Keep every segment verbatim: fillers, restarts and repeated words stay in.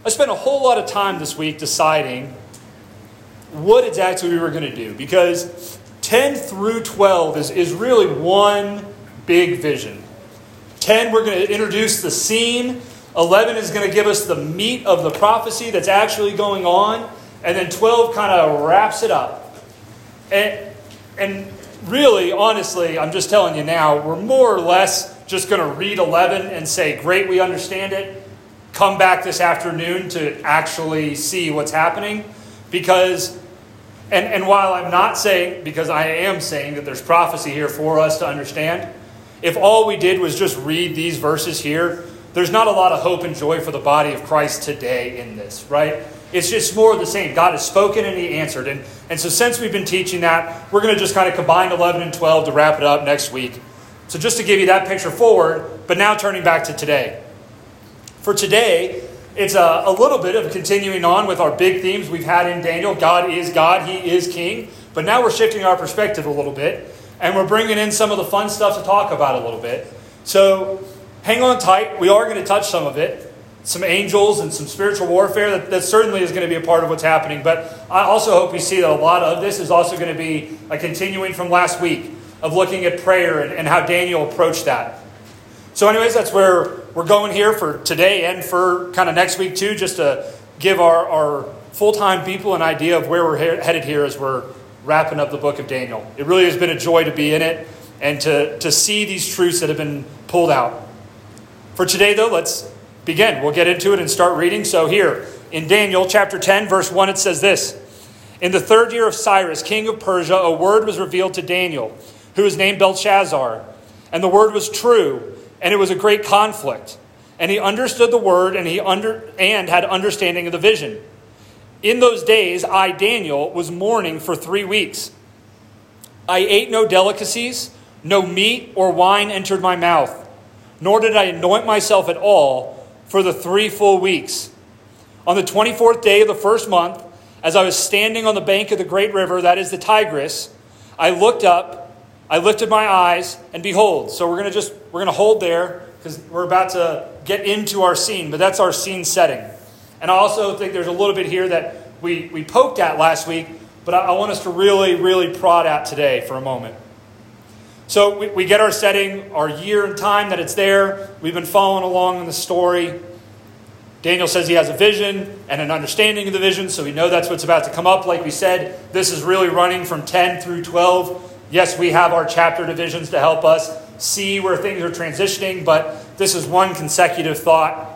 I spent a whole lot of time this week deciding what exactly we were going to do, because ten through twelve is, is really one big vision. ten, we're going to introduce the scene. eleven is going to give us the meat of the prophecy that's actually going on. And then twelve kind of wraps it up. And, and really, honestly, I'm just telling you now, we're more or less just going to read eleven and say, great, we understand it. Come back this afternoon to actually see what's happening. Because, and, and while I'm not saying, because I am saying that there's prophecy here for us to understand, if all we did was just read these verses here, there's not a lot of hope and joy for the body of Christ today in this, right? It's just more of the same. God has spoken and He answered. And, and so since we've been teaching that, we're going to just kind of combine eleven and twelve to wrap it up next week. So just to give you that picture forward, but now turning back to today. For today, it's a, a little bit of continuing on with our big themes we've had in Daniel. God is God, He is King. But now we're shifting our perspective a little bit. And we're bringing in some of the fun stuff to talk about a little bit. So hang on tight. We are going to touch some of it. Some angels and some spiritual warfare. That, that certainly is going to be a part of what's happening. But I also hope we see that a lot of this is also going to be a continuing from last week of looking at prayer and, and how Daniel approached that. So anyways, that's where we're going here for today and for kind of next week too, just to give our, our full-time people an idea of where we're he- headed here as we're wrapping up the book of Daniel. It really has been a joy to be in it and to, to see these truths that have been pulled out. For today, though, let's begin. We'll get into it and start reading. So here, in Daniel chapter ten, verse one, it says this. In the third year of Cyrus, king of Persia, a word was revealed to Daniel, who is named Belshazzar. And the word was true, and it was a great conflict. And he understood the word, and he under and had understanding of the vision. In those days, I, Daniel, was mourning for three weeks. I ate no delicacies, no meat or wine entered my mouth, nor did I anoint myself at all for the three full weeks. On the twenty-fourth day of the first month, as I was standing on the bank of the great river, that is the Tigris, I looked up, I lifted my eyes, and behold. So we're going to just, we're going to hold there because we're about to get into our scene, but that's our scene setting. And I also think there's a little bit here that we, we poked at last week, but I, I want us to really, really prod at today for a moment. So we, we get our setting, our year and time that it's there. We've been following along in the story. Daniel says he has a vision and an understanding of the vision, so we know that's what's about to come up. Like we said, this is really running from ten through twelve. Yes, we have our chapter divisions to help us see where things are transitioning, but this is one consecutive thought.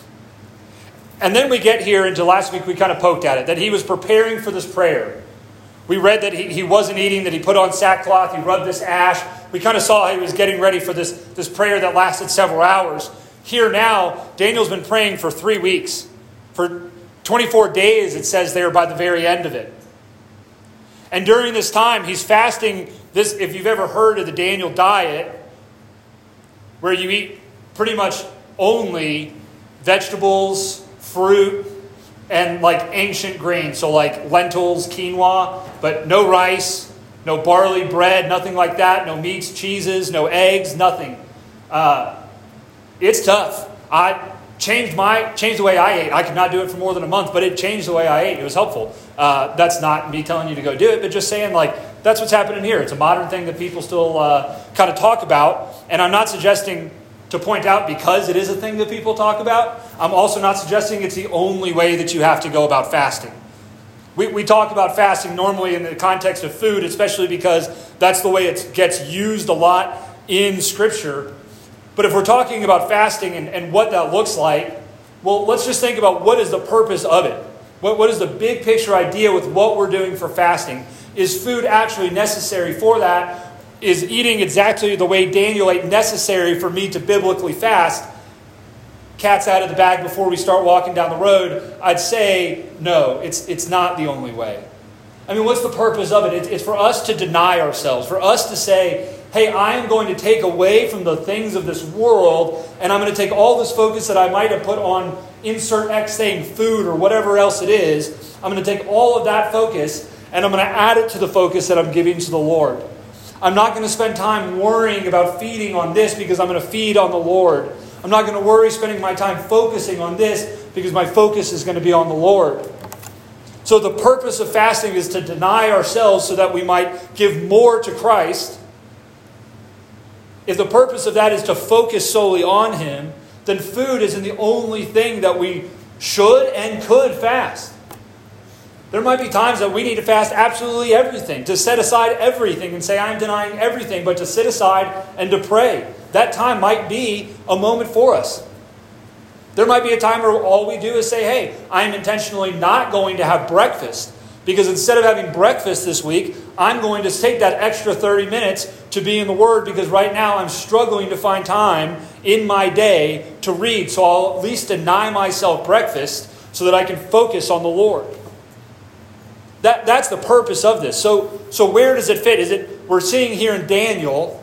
And then we get here into last week, we kind of poked at it, that he was preparing for this prayer. We read that he, he wasn't eating, that he put on sackcloth, he rubbed this ash. We kind of saw how he was getting ready for this, this prayer that lasted several hours. Here now, Daniel's been praying for three weeks. For twenty-four days, it says there by the very end of it. And during this time, he's fasting. This, if you've ever heard of the Daniel diet, where you eat pretty much only vegetables, fruit, and like ancient grains. So like lentils, quinoa, but no rice, no barley bread, nothing like that. No meats, cheeses, no eggs, nothing. Uh, it's tough. I changed my changed the way I ate. I could not do it for more than a month, but it changed the way I ate. It was helpful. Uh, that's not me telling you to go do it, but just saying like that's what's happening here. It's a modern thing that people still uh, kind of talk about. And I'm not suggesting to point out because it is a thing that people talk about. I'm also not suggesting it's the only way that you have to go about fasting. We, we talk about fasting normally in the context of food, especially because that's the way it gets used a lot in Scripture. But if we're talking about fasting and, and what that looks like, well, let's just think about what is the purpose of it. What, what is the big picture idea with what we're doing for fasting? Is food actually necessary for that? Is eating exactly the way Daniel ate necessary for me to biblically fast? Cat's out of the bag before we start walking down the road. I'd say no, it's it's not the only way. I mean, what's the purpose of it? It's, it's for us to deny ourselves, for us to say, hey, I am going to take away from the things of this world, and I'm going to take all this focus that I might have put on insert X thing, food or whatever else it is. I'm going to take all of that focus, and I'm going to add it to the focus that I'm giving to the Lord. I'm not going to spend time worrying about feeding on this because I'm going to feed on the Lord. I'm not going to worry spending my time focusing on this because my focus is going to be on the Lord. So the purpose of fasting is to deny ourselves so that we might give more to Christ. If the purpose of that is to focus solely on Him, then food isn't the only thing that we should and could fast. There might be times that we need to fast absolutely everything, to set aside everything and say, I'm denying everything, but to sit aside and to pray. That time might be a moment for us. There might be a time where all we do is say, hey, I'm intentionally not going to have breakfast. Because instead of having breakfast this week, I'm going to take that extra thirty minutes to be in the Word because right now I'm struggling to find time in my day to read. So I'll at least deny myself breakfast so that I can focus on the Lord. That, that's the purpose of this. So, so where does it fit? Is it, we're seeing here in Daniel,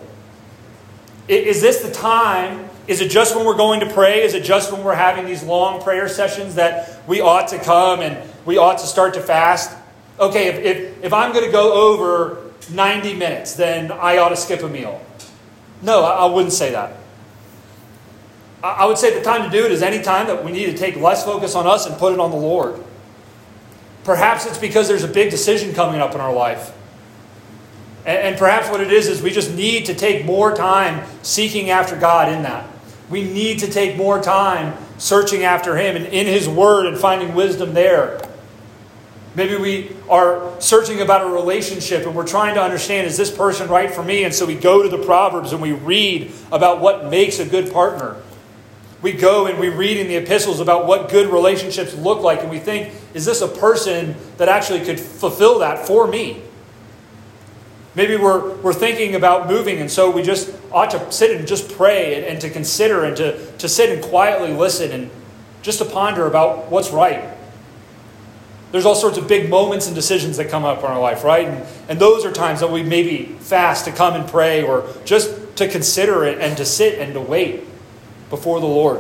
is this the time? Is it just when we're going to pray? Is it just when we're having these long prayer sessions that we ought to come and we ought to start to fast? Okay, if, if, if I'm going to go over ninety minutes, then I ought to skip a meal. No, I, I wouldn't say that. I, I would say the time to do it is any time that we need to take less focus on us and put it on the Lord. Perhaps it's because there's a big decision coming up in our life. And, and perhaps what it is is we just need to take more time seeking after God in that. We need to take more time searching after Him and in His Word and finding wisdom there. Maybe we are searching about a relationship and we're trying to understand, is this person right for me? And so we go to the Proverbs and we read about what makes a good partner. We go and we read in the epistles about what good relationships look like. And we think, is this a person that actually could fulfill that for me? Maybe we're, we're thinking about moving, and so we just ought to sit and just pray and, and to consider and to, to sit and quietly listen and just to ponder about what's right. There's all sorts of big moments and decisions that come up in our life, right? And, and those are times that we maybe fast to come and pray or just to consider it and to sit and to wait before the Lord.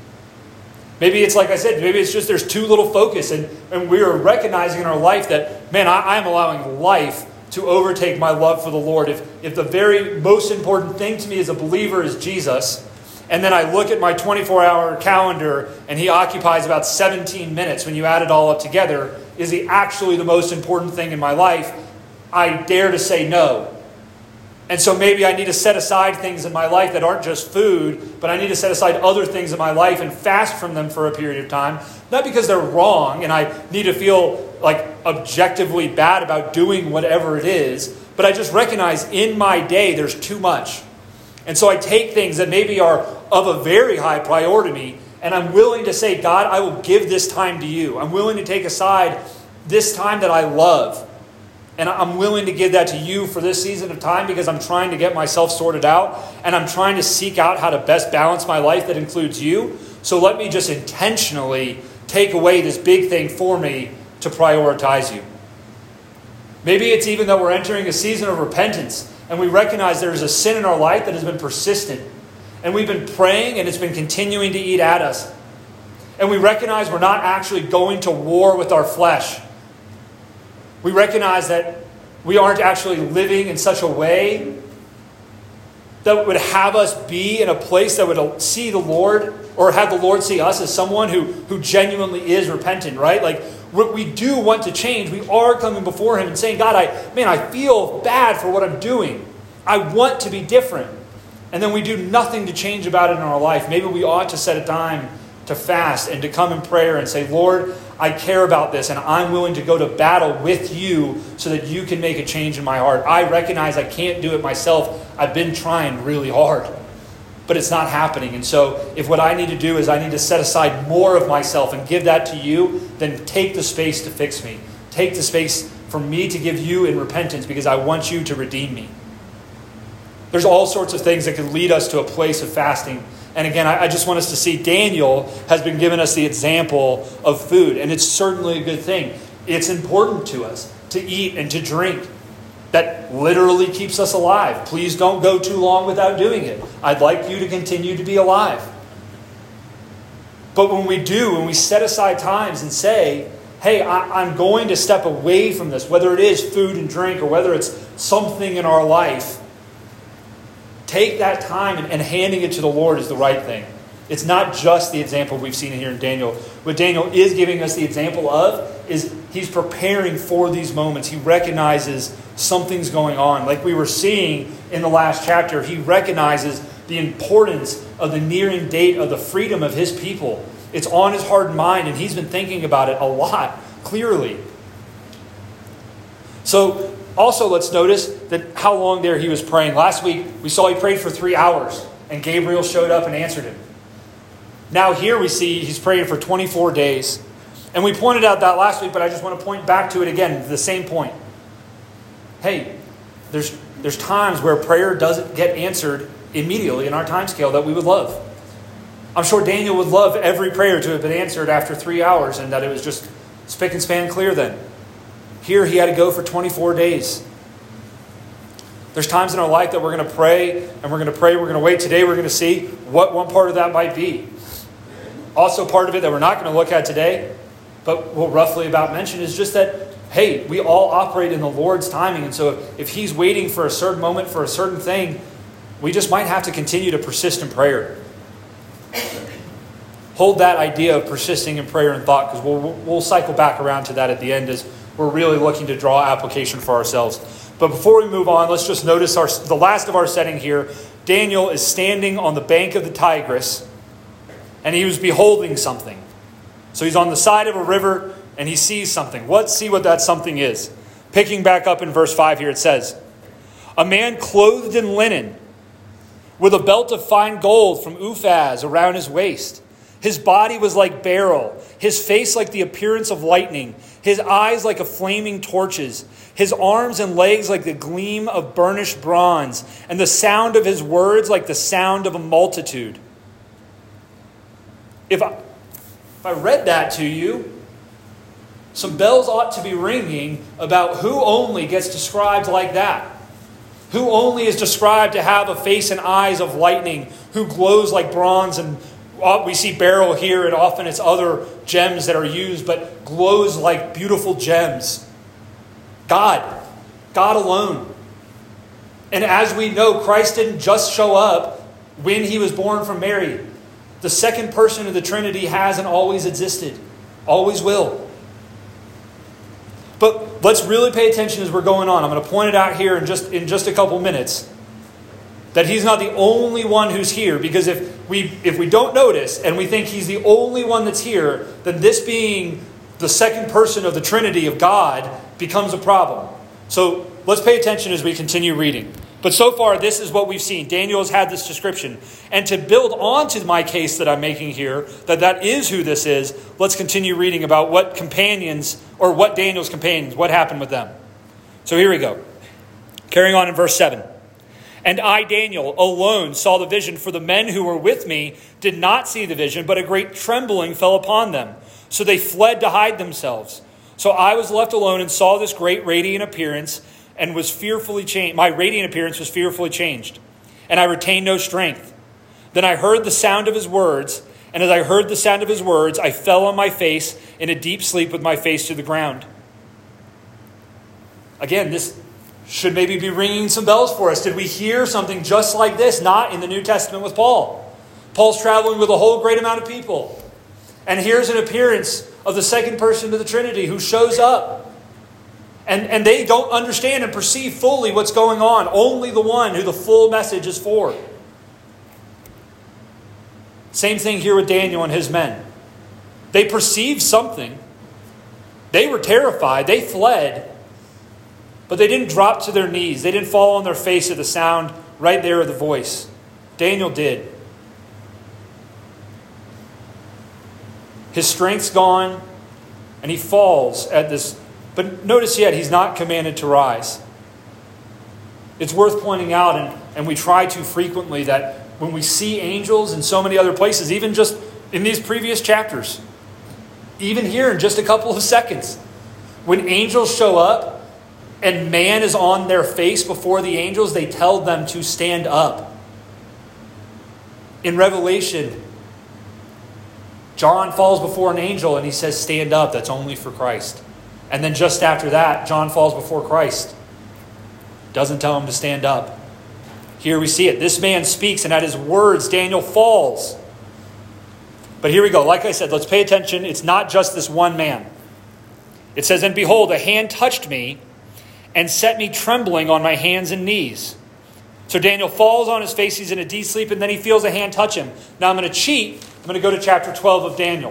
Maybe it's like I said, maybe it's just there's too little focus and, and we are recognizing in our life that, man, I, I'm allowing life to overtake my love for the Lord. If, if the very most important thing to me as a believer is Jesus, and then I look at my twenty-four hour calendar and He occupies about seventeen minutes when you add it all up together, is He actually the most important thing in my life? I dare to say no. And so maybe I need to set aside things in my life that aren't just food, but I need to set aside other things in my life and fast from them for a period of time. Not because they're wrong and I need to feel like objectively bad about doing whatever it is, but I just recognize in my day there's too much. And so I take things that maybe are of a very high priority to me, and I'm willing to say, God, I will give this time to you. I'm willing to take aside this time that I love. And I'm willing to give that to you for this season of time because I'm trying to get myself sorted out. And I'm trying to seek out how to best balance my life that includes you. So let me just intentionally take away this big thing for me to prioritize you. Maybe it's even that we're entering a season of repentance. And we recognize there's a sin in our life that has been persistent. And we've been praying and it's been continuing to eat at us. And we recognize we're not actually going to war with our flesh. We recognize that we aren't actually living in such a way that would have us be in a place that would see the Lord or have the Lord see us as someone who, who genuinely is repentant, right? Like we do want to change. We are coming before Him and saying, God, I man, I feel bad for what I'm doing. I want to be different. And then we do nothing to change about it in our life. Maybe we ought to set a time to fast and to come in prayer and say, Lord, I care about this and I'm willing to go to battle with you so that you can make a change in my heart. I recognize I can't do it myself. I've been trying really hard, but it's not happening. And so if what I need to do is I need to set aside more of myself and give that to you, then take the space to fix me. Take the space for me to give you in repentance because I want you to redeem me. There's all sorts of things that could lead us to a place of fasting. And again, I just want us to see Daniel has been giving us the example of food. And it's certainly a good thing. It's important to us to eat and to drink. That literally keeps us alive. Please don't go too long without doing it. I'd like you to continue to be alive. But when we do, when we set aside times and say, hey, I, I'm going to step away from this, whether it is food and drink or whether it's something in our life, take that time and, and handing it to the Lord is the right thing. It's not just the example we've seen here in Daniel. What Daniel is giving us the example of is he's preparing for these moments. He recognizes something's going on. Like we were seeing in the last chapter, he recognizes the importance of the nearing date of the freedom of his people. It's on his heart and mind, and he's been thinking about it a lot, clearly. So also let's notice that how long there he was praying. Last week we saw he prayed for three hours, and Gabriel showed up and answered him. Now here we see he's praying for twenty-four days. And we pointed out that last week, but I just want to point back to it again, the same point. Hey, there's there's times where prayer doesn't get answered immediately in our time scale that we would love. I'm sure Daniel would love every prayer to have been answered after three hours and that it was just spick and span clear then. Here he had to go for twenty-four days. There's times in our life that we're going to pray and we're going to pray, we're going to wait. Today we're going to see what one part of that might be. Also part of it that we're not going to look at today, but we'll roughly about mention is just that, hey, we all operate in the Lord's timing. And so if, if he's waiting for a certain moment for a certain thing, we just might have to continue to persist in prayer. Hold that idea of persisting in prayer and thought, because we'll, we'll cycle back around to that at the end as we're really looking to draw application for ourselves. But before we move on, let's just notice our, the last of our setting here. Daniel is standing on the bank of the Tigris, and he was beholding something. So he's on the side of a river, and he sees something. Let's see what that something is. Picking back up in verse five here, it says, "A man clothed in linen, with a belt of fine gold from Uphaz around his waist. His body was like beryl, his face like the appearance of lightning, his eyes like a flaming torches, his arms and legs like the gleam of burnished bronze, and the sound of his words like the sound of a multitude." If I, if I read that to you, some bells ought to be ringing about who only gets described like that. Who only is described to have a face and eyes of lightning, who glows like bronze, and we see beryl here, and often it's other gems that are used, but glows like beautiful gems. God. God alone. And as we know, Christ didn't just show up when he was born from Mary. The second person of the Trinity has and always existed. Always will. But let's really pay attention as we're going on. I'm going to point it out here in just, in just a couple minutes. That he's not the only one who's here. Because if we, if we don't notice and we think he's the only one that's here, then this being the second person of the Trinity of God becomes a problem. So let's pay attention as we continue reading. But so far, this is what we've seen. Daniel has had this description. And to build on to my case that I'm making here, that that is who this is, let's continue reading about what companions, or what Daniel's companions, what happened with them. So here we go. Carrying on in verse seven. "And I, Daniel, alone saw the vision, for the men who were with me did not see the vision, but a great trembling fell upon them. So they fled to hide themselves. So I was left alone and saw this great radiant appearance, and was fearfully changed. My radiant appearance was fearfully changed, and I retained no strength. Then I heard the sound of his words, and as I heard the sound of his words, I fell on my face in a deep sleep with my face to the ground." Again, this should maybe be ringing some bells for us. Did we hear something just like this? Not in the New Testament with Paul. Paul's traveling with a whole great amount of people. And here's an appearance of the second person of the Trinity who shows up. And, and they don't understand and perceive fully what's going on. Only the one who the full message is for. Same thing here with Daniel and his men. They perceived something. They were terrified. They fled. But they didn't drop to their knees. They didn't fall on their face at the sound right there of the voice. Daniel did. His strength's gone, and he falls at this. But notice yet, he's not commanded to rise. It's worth pointing out, and, and we try to frequently, that when we see angels in so many other places, even just in these previous chapters, even here in just a couple of seconds, when angels show up and man is on their face before the angels, they tell them to stand up. In Revelation, John falls before an angel and he says, "Stand up, that's only for Christ." And then just after that, John falls before Christ. Doesn't tell him to stand up. Here we see it. This man speaks, and at his words, Daniel falls. But here we go. Like I said, let's pay attention. It's not just this one man. It says, and behold, a hand touched me and set me trembling on my hands and knees. So Daniel falls on his face. He's in a deep sleep, and then he feels a hand touch him. Now I'm going to cheat. I'm going to go to chapter twelve of Daniel.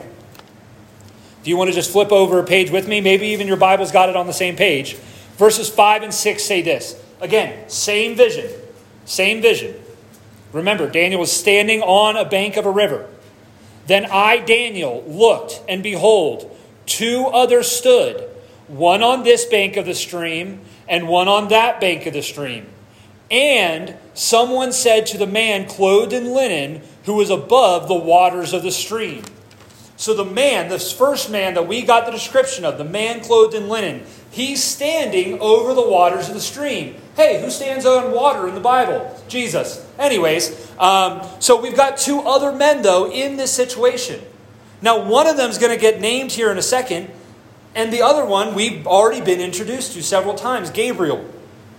Do you want to just flip over a page with me? Maybe even your Bible's got it on the same page. Verses five and six say this. Again, same vision. Same vision. Remember, Daniel was standing on a bank of a river. Then I, Daniel, looked, and behold, two others stood, one on this bank of the stream, and one on that bank of the stream. And someone said to the man clothed in linen, who was above the waters of the stream. So the man, this first man that we got the description of, the man clothed in linen, he's standing over the waters of the stream. Hey, who stands on water in the Bible? Jesus. Anyways, um, so we've got two other men, though, in this situation. Now, one of them is going to get named here in a second, and the other one we've already been introduced to several times, Gabriel.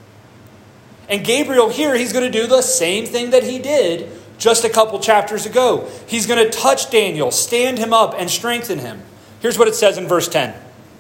And Gabriel here, he's going to do the same thing that he did just a couple chapters ago. He's going to touch Daniel, stand him up, and strengthen him. Here's what it says in verse ten.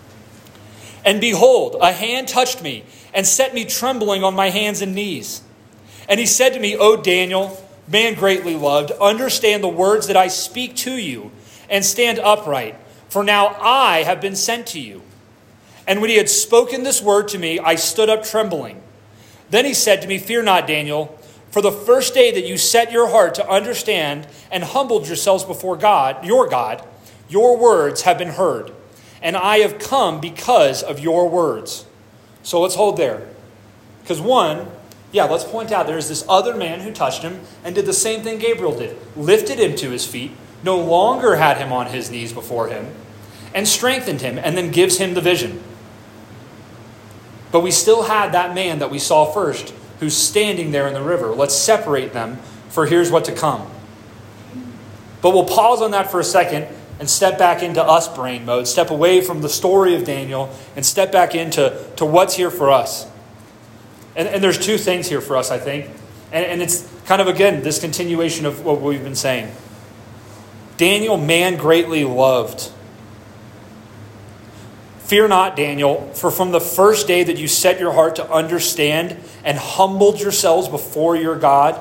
And behold, a hand touched me and set me trembling on my hands and knees. And he said to me, O Daniel, man greatly loved, understand the words that I speak to you, and stand upright, for now I have been sent to you. And when he had spoken this word to me, I stood up trembling. Then he said to me, fear not, Daniel, for the first day that you set your heart to understand and humbled yourselves before God, your God, your words have been heard, and I have come because of your words. So let's hold there. Because one, yeah, let's point out there's this other man who touched him and did the same thing Gabriel did. Lifted him to his feet, no longer had him on his knees before him, and strengthened him, and then gives him the vision. But we still had that man that we saw first, who's standing there in the river. Let's separate them, for here's what to come. But we'll pause on that for a second and step back into us brain mode, step away from the story of Daniel, and step back into to what's here for us. And, and there's two things here for us, I think. And, and it's kind of, again, this continuation of what we've been saying. Daniel, man greatly loved. Fear not, Daniel, for from the first day that you set your heart to understand and humbled yourselves before your God,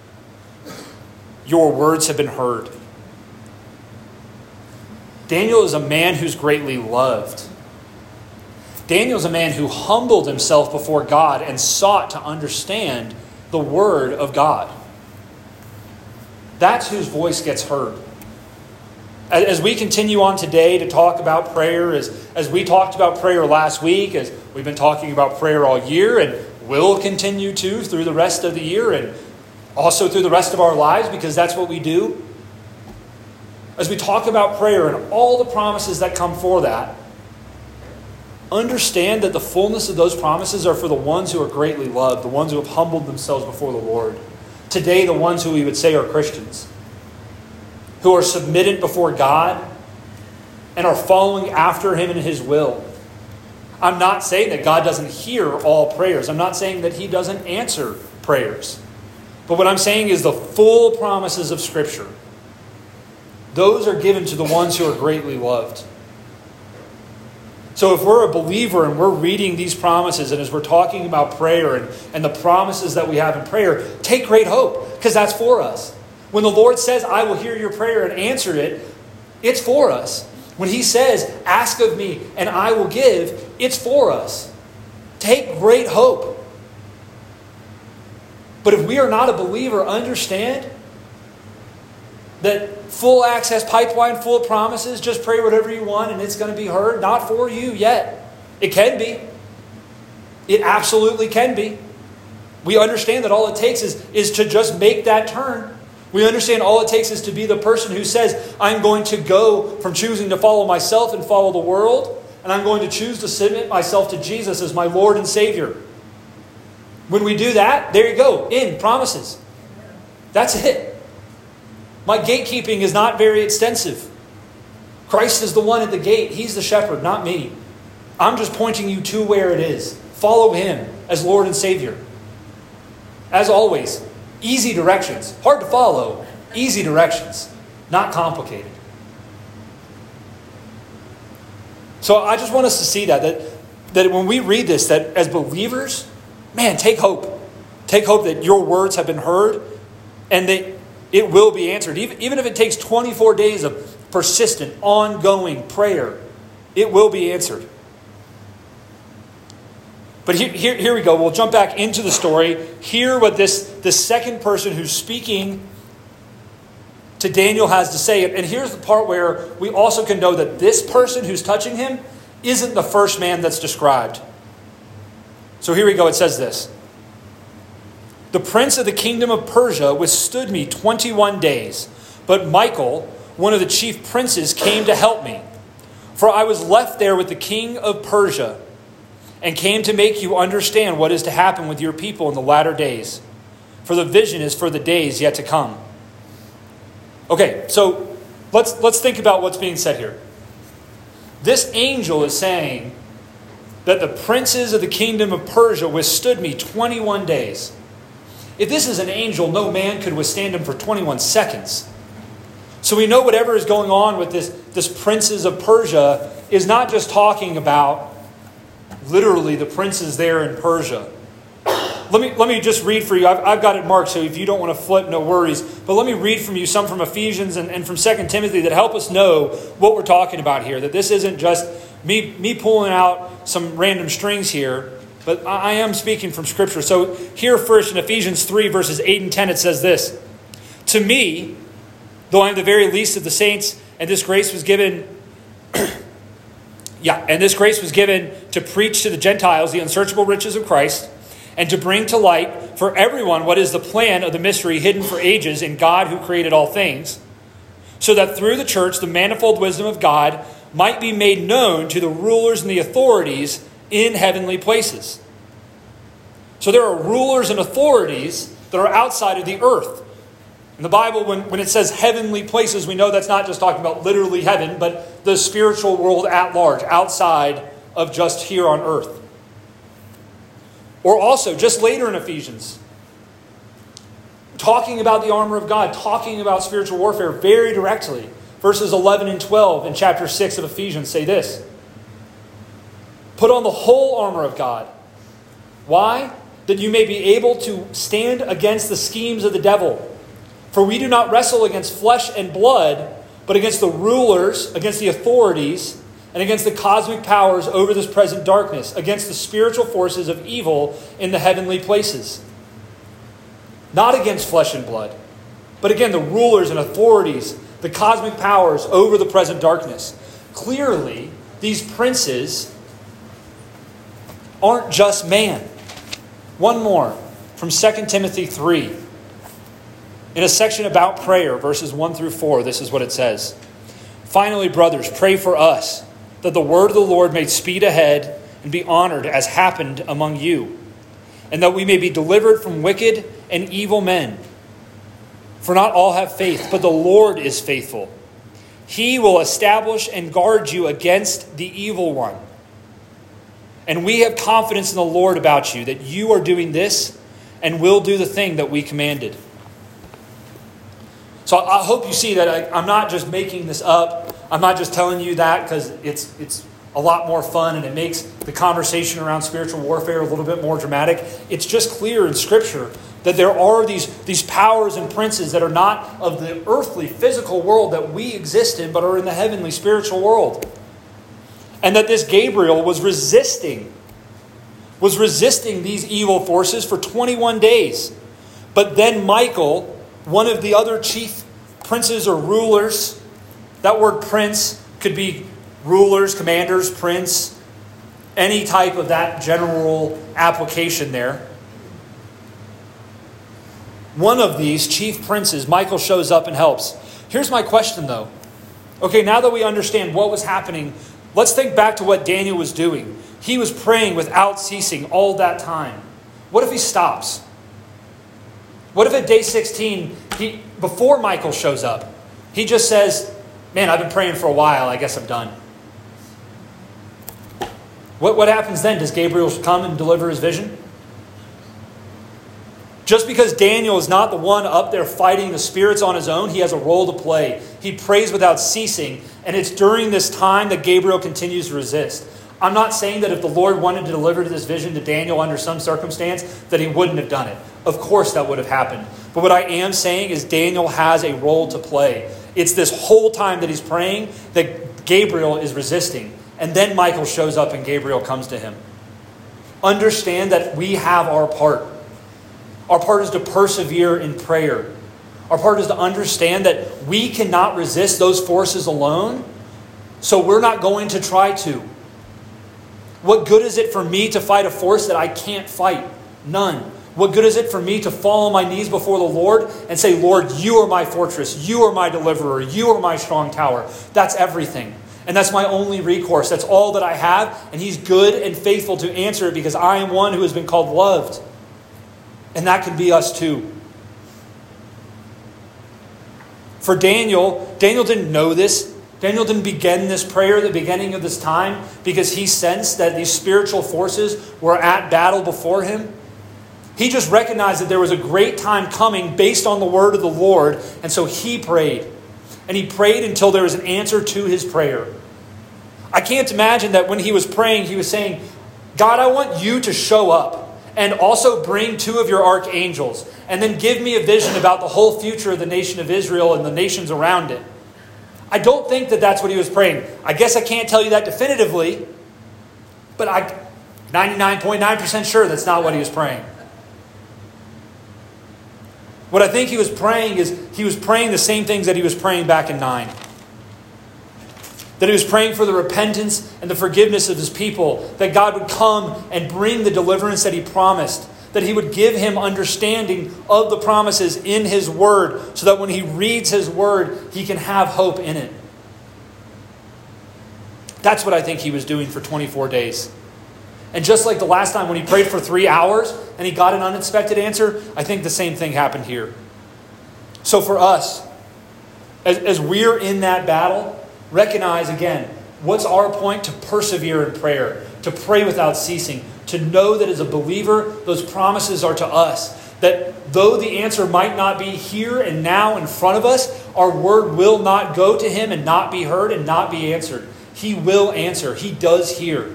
your words have been heard. Daniel is a man who's greatly loved. Daniel is a man who humbled himself before God and sought to understand the word of God. That's whose voice gets heard. As we continue on today to talk about prayer, as, as we talked about prayer last week, as we've been talking about prayer all year and will continue to through the rest of the year and also through the rest of our lives, because that's what we do. As we talk about prayer and all the promises that come for that, understand that the fullness of those promises are for the ones who are greatly loved, the ones who have humbled themselves before the Lord. Today, the ones who we would say are Christians, who are submitted before God and are following after Him in His will. I'm not saying that God doesn't hear all prayers. I'm not saying that He doesn't answer prayers. But what I'm saying is the full promises of Scripture, those are given to the ones who are greatly loved. So if we're a believer and we're reading these promises, and as we're talking about prayer and, and the promises that we have in prayer, take great hope, because that's for us. When the Lord says, I will hear your prayer and answer it, it's for us. When He says, ask of me and I will give, it's for us. Take great hope. But if we are not a believer, understand that full access pipeline, full of promises, just pray whatever you want and it's going to be heard. Not for you yet. It can be. It absolutely can be. We understand that all it takes is, is to just make that turn. We understand all it takes is to be the person who says, I'm going to go from choosing to follow myself and follow the world, and I'm going to choose to submit myself to Jesus as my Lord and Savior. When we do that, there you go, in promises. That's it. My gatekeeping is not very extensive. Christ is the one at the gate. He's the shepherd, not me. I'm just pointing you to where it is. Follow Him as Lord and Savior. As always, easy directions. Hard to follow. Easy directions. Not complicated. So I just want us to see that, that, that when we read this, that as believers, man, take hope. Take hope that your words have been heard and that it will be answered. Even, even if it takes twenty-four days of persistent, ongoing prayer, it will be answered. But here, here, here we go. We'll jump back into the story. Hear what this, this second person who's speaking to Daniel has to say. And here's the part where we also can know that this person who's touching him isn't the first man that's described. So here we go. It says this. The prince of the kingdom of Persia withstood me twenty-one days, but Michael, one of the chief princes, came to help me. For I was left there with the king of Persia, and came to make you understand what is to happen with your people in the latter days. For the vision is for the days yet to come. Okay, so let's let's think about what's being said here. This angel is saying that the princes of the kingdom of Persia withstood me twenty-one days. If this is an angel, no man could withstand him for twenty-one seconds. So we know whatever is going on with this, this princes of Persia is not just talking about literally the princes there in Persia. Let me, let me just read for you. I've, I've got it marked, so if you don't want to flip, no worries. But let me read from you some from Ephesians and, and from Second Timothy that help us know what we're talking about here. That this isn't just me, me pulling out some random strings here, but I, I am speaking from Scripture. So here first in Ephesians three, verses eight and ten, it says this. To me, though I am the very least of the saints, and this grace was given... yeah, and this grace was given to preach to the Gentiles the unsearchable riches of Christ, and to bring to light for everyone what is the plan of the mystery hidden for ages in God who created all things, so that through the church the manifold wisdom of God might be made known to the rulers and the authorities in heavenly places. So there are rulers and authorities that are outside of the earth. In the Bible, when, when it says heavenly places, we know that's not just talking about literally heaven, but the spiritual world at large, outside of just here on earth. Or also, just later in Ephesians, talking about the armor of God, talking about spiritual warfare very directly. Verses eleven and twelve in chapter six of Ephesians say this. Put on the whole armor of God. Why? That you may be able to stand against the schemes of the devil. For we do not wrestle against flesh and blood, but against the rulers, against the authorities, and against the cosmic powers over this present darkness, against the spiritual forces of evil in the heavenly places. Not against flesh and blood, but again, the rulers and authorities, the cosmic powers over the present darkness. Clearly, these princes aren't just man. One more from Second Timothy three. In a section about prayer, verses one through four, this is what it says. Finally, brothers, pray for us, that the word of the Lord may speed ahead and be honored as happened among you, and that we may be delivered from wicked and evil men. For not all have faith, but the Lord is faithful. He will establish and guard you against the evil one. And we have confidence in the Lord about you, that you are doing this and will do the thing that we commanded. So I hope you see that I, I'm not just making this up. I'm not just telling you that because it's it's a lot more fun and it makes the conversation around spiritual warfare a little bit more dramatic. It's just clear in Scripture that there are these, these powers and princes that are not of the earthly, physical world that we exist in, but are in the heavenly, spiritual world. And that this Gabriel was resisting, was resisting these evil forces for twenty-one days. But then Michael, one of the other chief princes or rulers, that word prince could be rulers, commanders, prince, any type of that general application there. One of these chief princes, Michael, shows up and helps. Here's my question though. Okay, now that we understand what was happening, let's think back to what Daniel was doing. He was praying without ceasing all that time. What if he stops? What if at day sixteen, he, before Michael shows up, he just says, man, I've been praying for a while, I guess I'm done. What, what happens then? Does Gabriel come and deliver his vision? Just because Daniel is not the one up there fighting the spirits on his own, he has a role to play. He prays without ceasing, and it's during this time that Gabriel continues to resist. I'm not saying that if the Lord wanted to deliver this vision to Daniel under some circumstance, that he wouldn't have done it. Of course that would have happened. But what I am saying is Daniel has a role to play. It's this whole time that he's praying that Gabriel is resisting. And then Michael shows up and Gabriel comes to him. Understand that we have our part. Our part is to persevere in prayer. Our part is to understand that we cannot resist those forces alone, so we're not going to try to. What good is it for me to fight a force that I can't fight? None. What good is it for me to fall on my knees before the Lord and say, Lord, you are my fortress, you are my deliverer, you are my strong tower. That's everything. And that's my only recourse. That's all that I have, and He's good and faithful to answer it because I am one who has been called loved. And that can be us too. For Daniel, Daniel didn't know this. Daniel didn't begin this prayer at the beginning of this time because he sensed that these spiritual forces were at battle before him. He just recognized that there was a great time coming based on the word of the Lord. And so he prayed. And he prayed until there was an answer to his prayer. I can't imagine that when he was praying, he was saying, God, I want you to show up. And also bring two of your archangels. And then give me a vision about the whole future of the nation of Israel and the nations around it. I don't think that that's what he was praying. I guess I can't tell you that definitively. But I'm ninety-nine point nine percent sure that's not what he was praying. What I think he was praying is he was praying the same things that he was praying back in nine. That he was praying for the repentance and the forgiveness of his people. That God would come and bring the deliverance that He promised. That He would give him understanding of the promises in His Word. So that when he reads His Word, he can have hope in it. That's what I think he was doing for twenty-four days. And just like the last time when he prayed for three hours and he got an unexpected answer, I think the same thing happened here. So for us, as, as we're in that battle, recognize again, what's our point? To persevere in prayer, to pray without ceasing, to know that as a believer, those promises are to us. That though the answer might not be here and now in front of us, our word will not go to Him and not be heard and not be answered. He will answer. He does hear.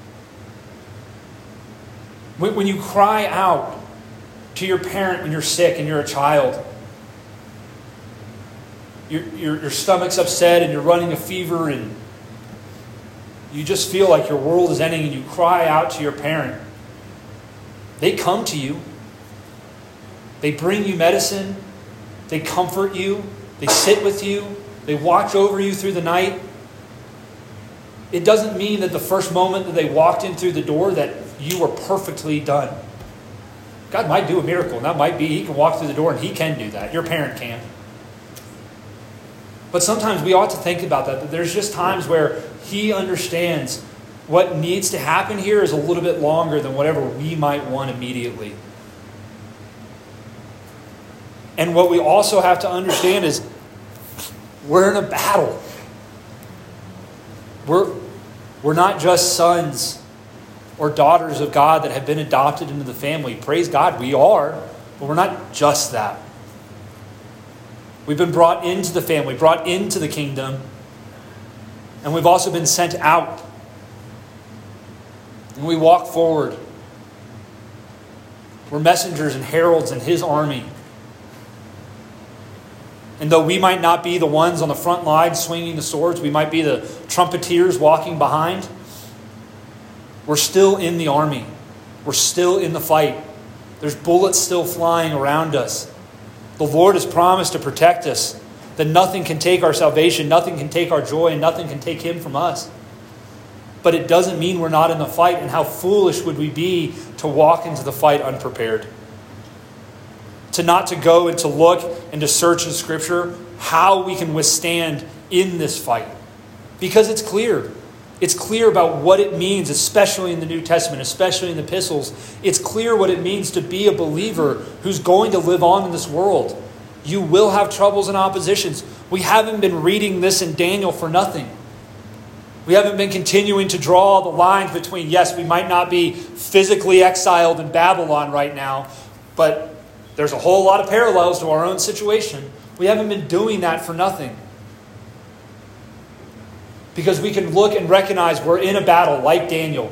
When, when you cry out to your parent when you're sick and you're a child, Your, your, your stomach's upset and you're running a fever and you just feel like your world is ending and you cry out to your parent. They come to you. They bring you medicine. They comfort you. They sit with you. They watch over you through the night. It doesn't mean that the first moment that they walked in through the door that you were perfectly done. God might do a miracle, and that might be He can walk through the door and He can do that. Your parent can't. But sometimes we ought to think about that, that there's just times where He understands what needs to happen here is a little bit longer than whatever we might want immediately. And what we also have to understand is we're in a battle. We're, we're not just sons or daughters of God that have been adopted into the family. Praise God, we are, but we're not just that. We've been brought into the family, brought into the kingdom, and we've also been sent out. And we walk forward. We're messengers and heralds in His army. And though we might not be the ones on the front line swinging the swords, we might be the trumpeteers walking behind, we're still in the army. We're still in the fight. There's bullets still flying around us. The Lord has promised to protect us, that nothing can take our salvation, nothing can take our joy, and nothing can take Him from us. But it doesn't mean we're not in the fight, and how foolish would we be to walk into the fight unprepared. To not to go and to look and to search in Scripture how we can withstand in this fight. Because it's clear. It's clear about what it means, especially in the New Testament, especially in the epistles. It's clear what it means to be a believer who's going to live on in this world. You will have troubles and oppositions. We haven't been reading this in Daniel for nothing. We haven't been continuing to draw the lines between, yes, we might not be physically exiled in Babylon right now, but There's a whole lot of parallels to our own situation. We haven't been doing that for nothing. Because we can look and recognize we're in a battle like Daniel.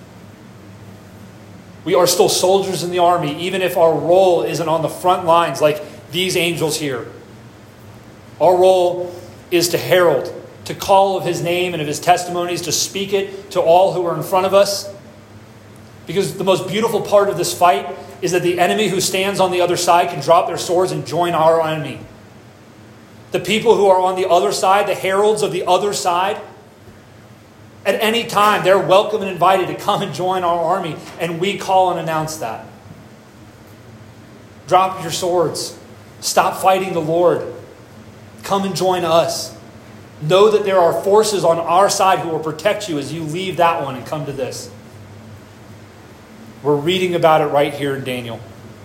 We are still soldiers in the army, even if our role isn't on the front lines like these angels here. Our role is to herald, to call of his name and of his testimonies, to speak it to all who are in front of us. Because the most beautiful part of this fight is that the enemy who stands on the other side can drop their swords and join our enemy. The people who are on the other side, the heralds of the other side, at any time they're welcome and invited to come and join our army, and we call and announce that. Drop your swords. Stop fighting the Lord. Come and join us. Know that there are forces on our side who will protect you as you leave that one and come to this. We're reading about it right here in Daniel.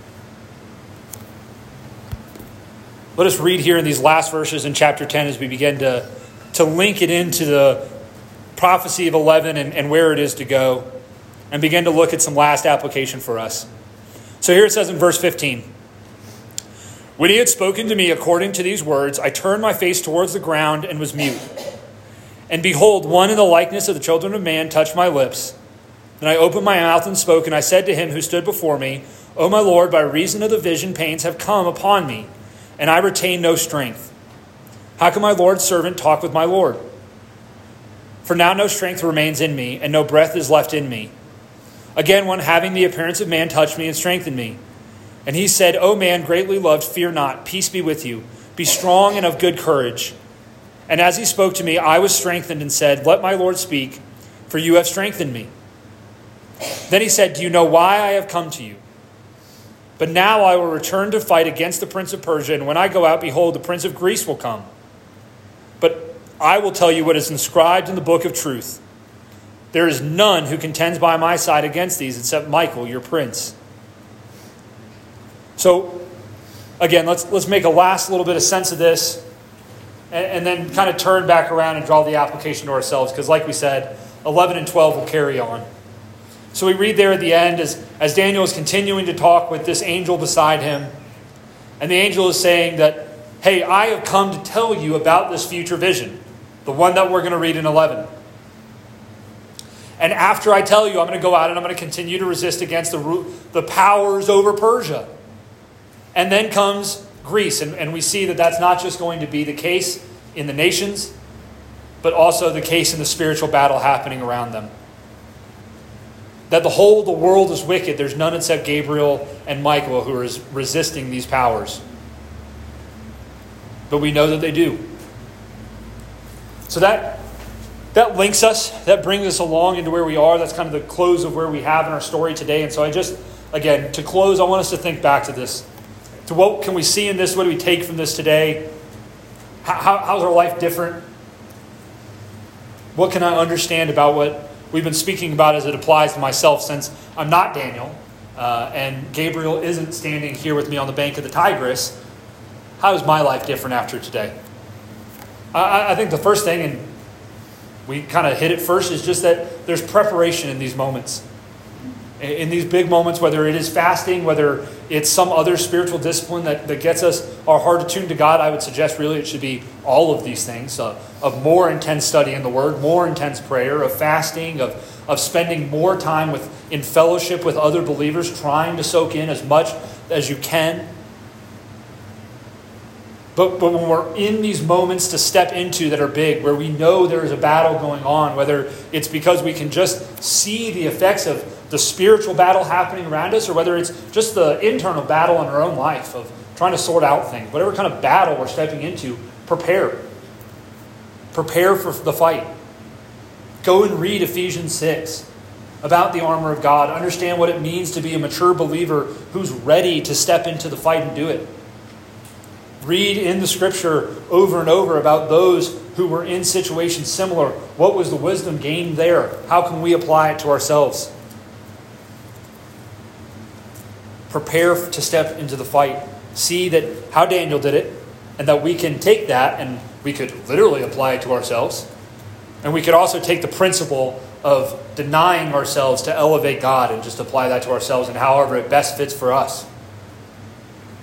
Let us read here in these last verses in chapter ten as we begin to, to link it into the prophecy of eleven and, and where it is to go, and begin to look at some last application for us. So here it says in verse fifteen, "When he had spoken to me according to these words, I turned my face towards the ground and was mute. And behold, one in the likeness of the children of man touched my lips. Then I opened my mouth and spoke, and I said to him who stood before me, O my Lord, by reason of the vision, pains have come upon me, and I retain no strength. How can my Lord's servant talk with my Lord? For now no strength remains in me, and no breath is left in me. Again, one having the appearance of man touched me and strengthened me. And he said, O man, greatly loved, fear not, peace be with you. Be strong and of good courage. And as he spoke to me, I was strengthened and said, Let my Lord speak, for you have strengthened me. Then he said, Do you know why I have come to you? But now I will return to fight against the prince of Persia, and when I go out, behold, the prince of Greece will come. But I will tell you what is inscribed in the book of truth. There is none who contends by my side against these, except Michael, your prince." So, again, let's let's make a last little bit of sense of this, and, and then kind of turn back around and draw the application to ourselves, because like we said, eleven and twelve will carry on. So we read there at the end, as, as Daniel is continuing to talk with this angel beside him, and the angel is saying that, hey, I have come to tell you about this future vision, the one that we're going to read in eleven. And after I tell you, I'm going to go out and I'm going to continue to resist against the, the powers over Persia. And then comes Greece, and, and we see that that's not just going to be the case in the nations, but also the case in the spiritual battle happening around them. That the whole of the world is wicked. There's none except Gabriel and Michael who are resisting these powers. But we know that they do. So that, that links us. That brings us along into where we are. That's kind of the close of where we have in our story today. And so I just, again, to close, I want us to think back to this. To what can we see in this? What do we take from this today? How, how's our life different? What can I understand about what we've been speaking about as it applies to myself, since I'm not Daniel, uh, and Gabriel isn't standing here with me on the bank of the Tigris? How is my life different after today? I, I think the first thing, and we kind of hit it first, is just that there's preparation in these moments. In these big moments, whether it is fasting, whether it's some other spiritual discipline that, that gets us our heart attuned to God, I would suggest really it should be all of these things, uh, of more intense study in the Word, more intense prayer, of fasting, of, of spending more time with in fellowship with other believers, trying to soak in as much as you can. But, but when we're in these moments to step into that are big, where we know there is a battle going on, whether it's because we can just see the effects of the spiritual battle happening around us, or whether it's just the internal battle in our own life of trying to sort out things, whatever kind of battle we're stepping into, prepare. Prepare for the fight. Go and read Ephesians six about the armor of God. Understand what it means to be a mature believer who's ready to step into the fight and do it. Read in the scripture over and over about those who were in situations similar. What was the wisdom gained there? How can we apply it to ourselves? Prepare to step into the fight. See that how Daniel did it, and that we can take that and we could literally apply it to ourselves. And we could also take the principle of denying ourselves to elevate God and just apply that to ourselves and however it best fits for us.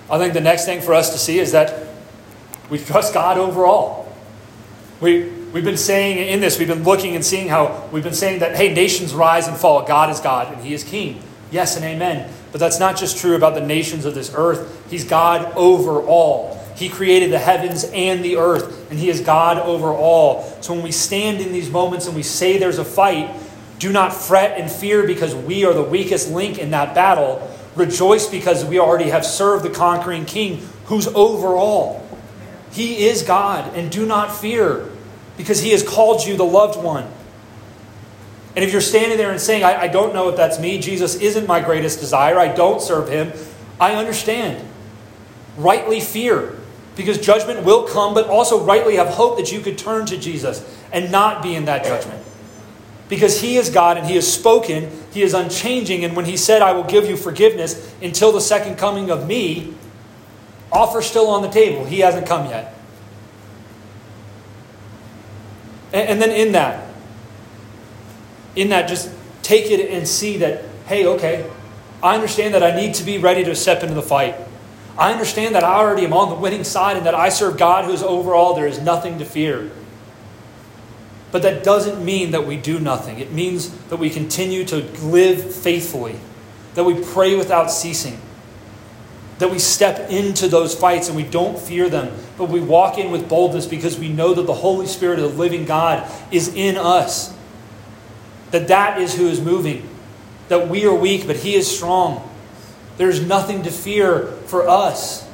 I think the next thing for us to see is that we trust God overall. We, we've been saying in this, we've been looking and seeing how we've been saying that, hey, nations rise and fall. God is God and He is King. Yes and amen. But that's not just true about the nations of this earth. He's God over all. He created the heavens and the earth, and He is God over all. So when we stand in these moments and we say there's a fight, do not fret and fear because we are the weakest link in that battle. Rejoice because we already have served the conquering King who's over all. He is God, and do not fear because He has called you the loved one. And if you're standing there and saying, I, I don't know if that's me, Jesus isn't my greatest desire, I don't serve Him, I understand. Rightly fear, because judgment will come, but also rightly have hope that you could turn to Jesus and not be in that judgment. Because He is God and He has spoken, He is unchanging, and when He said, I will give you forgiveness until the second coming of me, offer's still on the table. He hasn't come yet. And, and then in that, in that, just take it and see that, hey, okay, I understand that I need to be ready to step into the fight. I understand that I already am on the winning side and that I serve God who is over all. There is nothing to fear. But that doesn't mean that we do nothing. It means that we continue to live faithfully, that we pray without ceasing, that we step into those fights and we don't fear them, but we walk in with boldness because we know that the Holy Spirit of the living God is in us, that that is who is moving, that we are weak, but He is strong. There's nothing to fear for us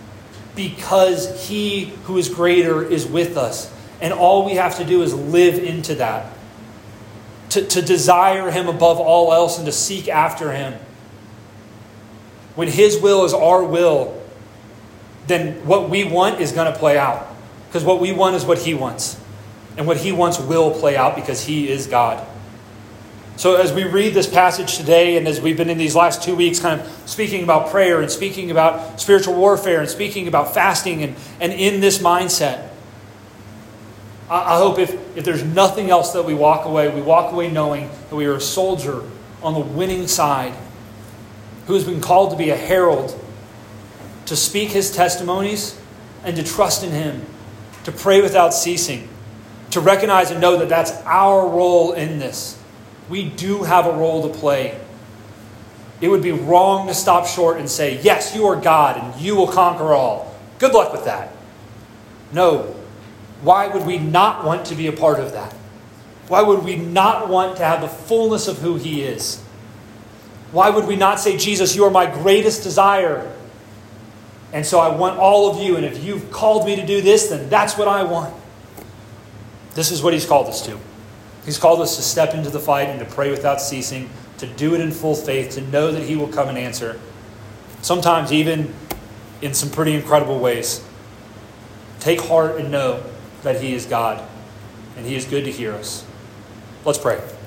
because He who is greater is with us. And all we have to do is live into that. To, to desire Him above all else and to seek after Him. When His will is our will, then what we want is going to play out. Because what we want is what He wants. And what He wants will play out because He is God. So as we read this passage today, and as we've been in these last two weeks kind of speaking about prayer and speaking about spiritual warfare and speaking about fasting and, and in this mindset, I, I hope if, if there's nothing else that we walk away, we walk away knowing that we are a soldier on the winning side who has been called to be a herald, to speak His testimonies and to trust in Him, to pray without ceasing, to recognize and know that that's our role in this. We do have a role to play. It would be wrong to stop short and say, yes, you are God and you will conquer all. Good luck with that. No. Why would we not want to be a part of that? Why would we not want to have the fullness of who He is? Why would we not say, Jesus, you are my greatest desire. And so I want all of you. And if you've called me to do this, then that's what I want. This is what He's called us to. He's called us to step into the fight and to pray without ceasing, to do it in full faith, to know that He will come and answer. Sometimes even in some pretty incredible ways. Take heart and know that He is God, and He is good to hear us. Let's pray.